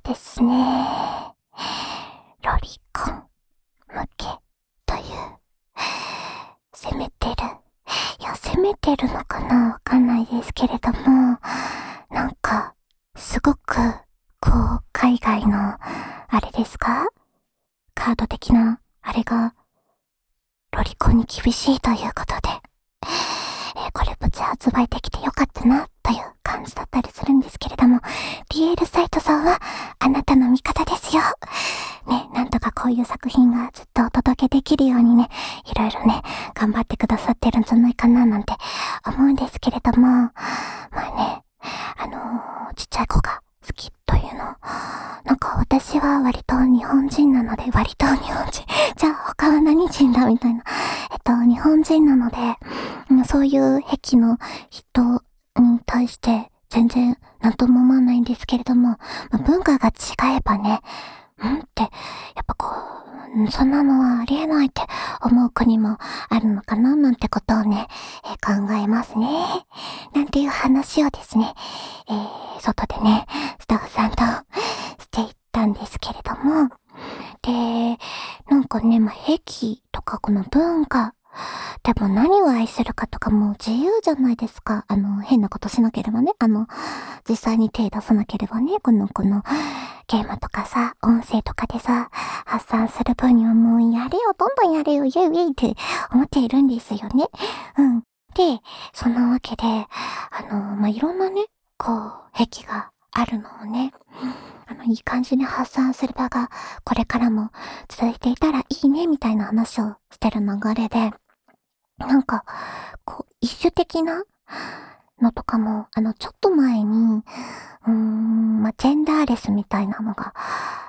ですね、ロリコン向けという、攻めてる。いや、攻めてるのかなわかんないですけれども、なんか、すごく、海外の、あれですか？カード的な、あれが、ロリコンに厳しいということで、これ無事発売できてよかったな、という感じだったりするんですけれども、DL サイトさんは、あなたの味方ですよ。ね、なんとかこういう作品がずっとお届けできるようにね、いろいろね、頑張ってくださってるんじゃないかななんて思うんですけれども、まあね、ちっちゃい子が好きというの、なんか私は割と日本人なので、割と日本人、じゃあ他は何人だみたいな。日本人なので、そういう癖の人に対して全然なんとも思わないんですけれども、文化が違えばね、って、やっぱそんなのはありえないって思う国もあるのかななんてことをね、考えますね。なんていう話をですね、外でね、スタッフさんとしていったんですけれども、で、なんかね、癖とかこの文化、でも何を愛するかとかもう自由じゃないですか。変なことしなければね。実際に手出さなければね。このゲームとかさ、音声とかでさ、発散する分にはもうやれよ、どんどんやれよ、イェイウェイって思っているんですよね。うん。で、そんなわけで、いろんなね、癖があるのをね、いい感じに発散する場が、これからも続いていたらいいね、みたいな話をしてる流れで、なんか、一種的なのとかも、ちょっと前に、ジェンダーレスみたいなのが、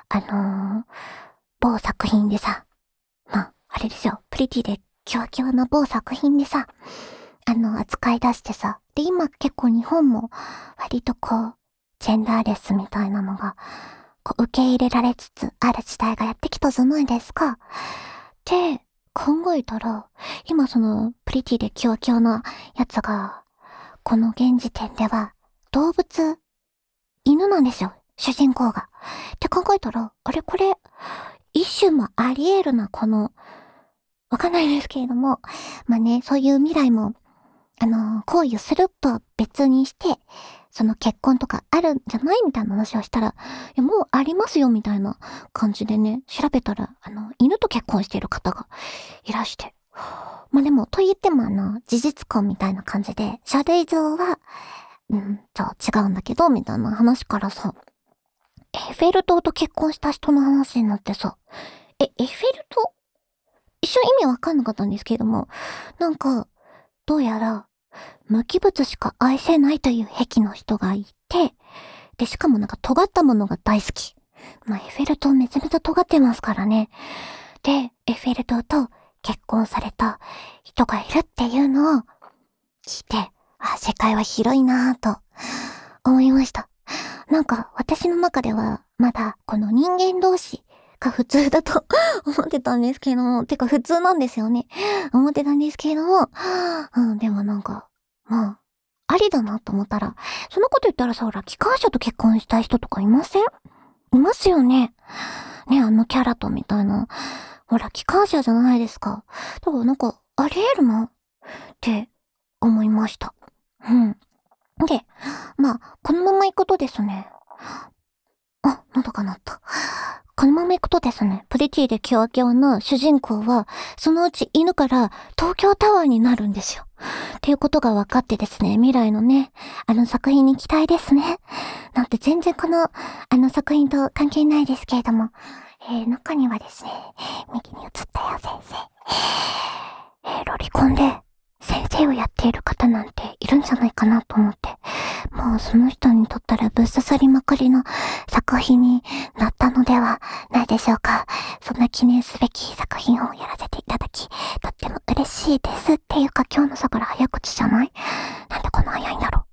某作品でさ、あれですよ、プリティでキワキワな某作品でさ、扱い出してさ、で、今結構日本も割とジェンダーレスみたいなのが、受け入れられつつある時代がやってきたじゃないですか。で、考えたら、今プリティでキワキワなやつが、この現時点では、動物、犬なんですよ、主人公が。って考えたら、あれこれ、一種もあり得るな、わかんないですけれども、そういう未来も、行為をするとは別にして、結婚とかあるんじゃないみたいな話をしたら、いや、もうありますよ、みたいな感じでね、調べたら、犬と結婚している方がいらして。でも、と言っても事実婚みたいな感じで、書類上は、じゃあ違うんだけど、みたいな話からさ、エッフェル塔と結婚した人の話になってさ、エッフェル塔一瞬意味わかんなかったんですけれども、なんか、どうやら、無機物しか愛せないという癖の人がいて、で、しかも尖ったものが大好き。エッフェル塔めちゃめちゃ尖ってますからね。で、エッフェル塔と結婚された人がいるっていうのを聞いて、世界は広いなぁと思いました。私の中ではまだこの人間同士が普通だと思ってたんですけども、てか普通なんですよね。思ってたんですけれども、でもありだなと思ったら、そのこと言ったらさ、ほら、機関車と結婚したい人とかいません？いますよね。ね、キャラとみたいな。ほら、機関車じゃないですか。だからあり得るなって思いました。うん。で、このまま行くとですね、喉が鳴った。このまま行くとですね、プリティでキワキワな主人公は、そのうち犬から東京タワーになるんですよ。っていうことが分かってですね、未来のね、作品に期待ですね。なんて全然作品と関係ないですけれども、中にはですね、右に映ったよ、先生。ロリコンで先生をやっている方なんているんじゃないかなと思って、もうその人にとったらぶっ刺さりまくりの作品になったのではないでしょうか。そんな記念すべき作品をやらせていただき、とっても嬉しいですっていうか今日の朝から早口じゃない？なんでこんな早いんだろう。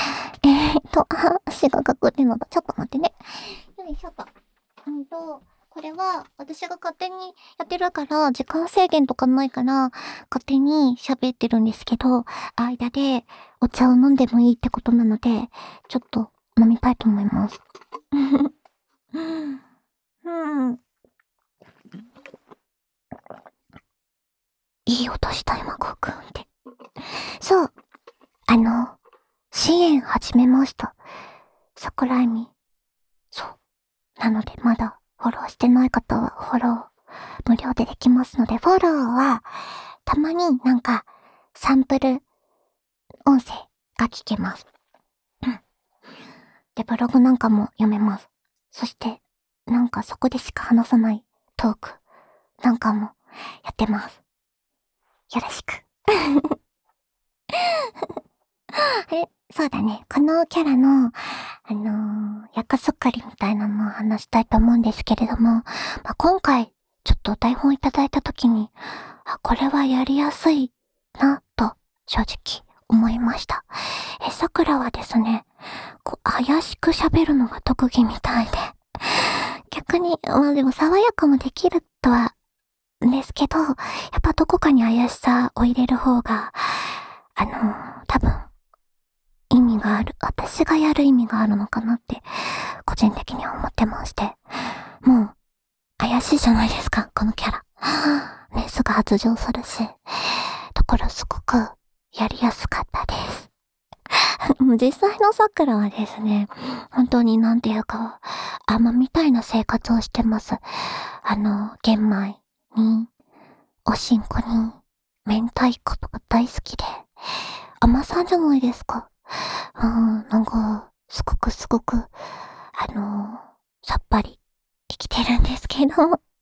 足が隠れるのだ。ちょっと待ってね。よいしょっと。これは私が勝手にやってるから、時間制限とかないから、勝手に喋ってるんですけど、間でお茶を飲んでもいいってことなので、ちょっと飲みたいと思います。 うん。いい音した今、ゴーくんって。そう。支援始めました。桜井美。そう。なので、まだフォローしてない方はフォロー無料でできますので、フォローは、たまになんか、サンプル音声が聞けます。で、ブログなんかも読めます。そして、なんかそこでしか話さないトークなんかもやってます。よろしく。そうだね。このキャラの、役作りみたいなのを話したいと思うんですけれども、今回、ちょっと台本いただいたときに、これはやりやすいな、と、正直思いました。桜はですね、怪しく喋るのが特技みたいで、逆に、でも爽やかもできるとは、ですけど、やっぱどこかに怪しさを入れる方が、多分、意味がある。私がやる意味があるのかなって、個人的には思ってまして。もう、怪しいじゃないですか、このキャラ。ね、すぐ発情するし。だからすごく、やりやすかったです。実際の桜はですね、本当になんていうか、みたいな生活をしてます。玄米に、おしんこに、明太子とか大好きで、甘さんじゃないですか。なんか、すごく、さっぱり生きてるんですけど。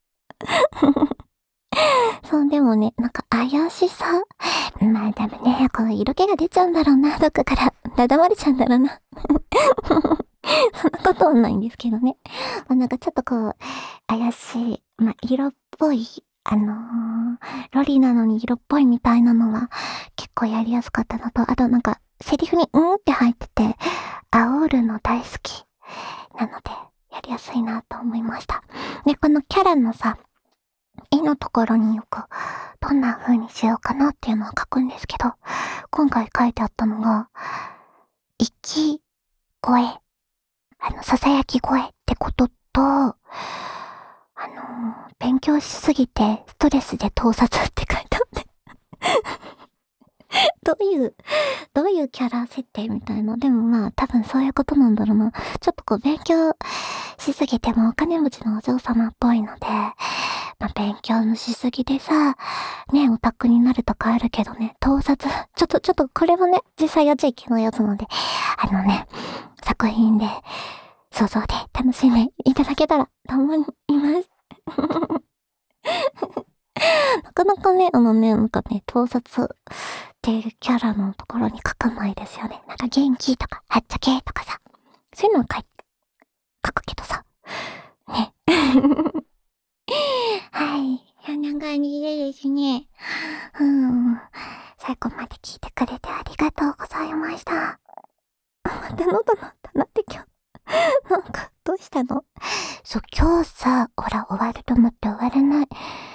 そう、でもね、なんか怪しさ。多分ね、この色気が出ちゃうんだろうな、どっかから。だだまれちゃうんだろうな。そんなことはないんですけどね。なんかちょっとこう、怪しい、色っぽい、ロリなのに色っぽいみたいなのは結構やりやすかったのと、あとなんか、セリフにって入ってて、煽るの大好き。なので、やりやすいなと思いました。で、このキャラのさ、絵のところによく、どんな風にしようかなっていうのを書くんですけど、今回書いてあったのが、息声、囁き声ってことと、勉強しすぎてストレスで盗撮って書いてあって。どういうキャラ設定みたいな。でも多分そういうことなんだろうな。ちょっと勉強しすぎてもお金持ちのお嬢様っぽいので、勉強のしすぎでさ、ね、オタクになるとかあるけどね、盗撮、ちょっとこれはね、実際やっちゃいけないやつなので、作品で、想像で楽しんでいただけたらと思います。なかなかね、盗撮っていうキャラのところに書かないですよね。なんか元気とか、はっちゃけとかさ、そういうのを書くけどさ、ね。はい。そんな感じでですね。最後まで聞いてくれてありがとうございました。また喉鳴ったなって今日。なんか、どうしたの？そう、今日さ、ほら、終わると思って終わらない。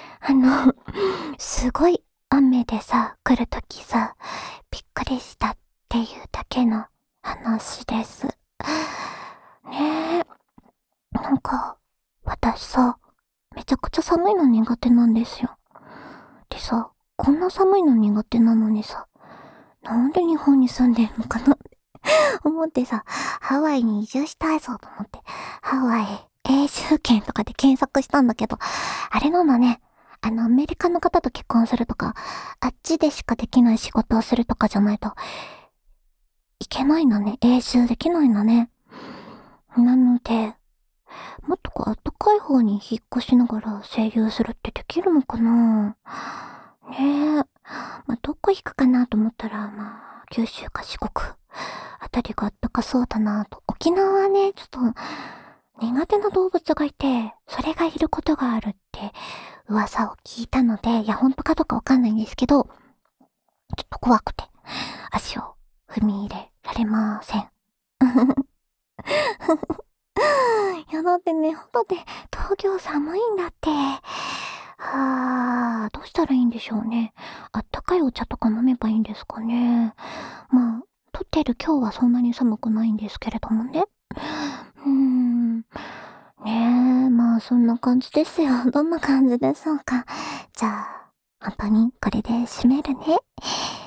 すごい雨でさ、来るときさ、びっくりしたっていうだけの話です。ねえ。なんか、私さ、めちゃくちゃ寒いの苦手なんですよ。でさ、こんな寒いの苦手なのにさ、なんで日本に住んでんのかなって思ってさ、ハワイに移住したいぞと思って、ハワイ永住権とかで検索したんだけど、あれなんだね。アメリカの方と結婚するとか、あっちでしかできない仕事をするとかじゃないと、いけないんだね。永住できないんだね。なので、もっと暖かい方に引っ越しながら声優するってできるのかな？ねえ。どこ行くかなと思ったら、九州か四国あたりが暖かそうだなと。沖縄はね、ちょっと苦手な動物がいて、それがいることがあるって噂を聞いたので、いや、本当かどうかわかんないんですけど、ちょっと怖くて、足を踏み入れられません。いや、だってね、ほんとね、東京寒いんだって。どうしたらいいんでしょうね。あったかいお茶とか飲めばいいんですかね。撮ってる今日はそんなに寒くないんですけれどもね。ねまあそんな感じですよ。どんな感じでしょうか。じゃあ、本当にこれで締めるね。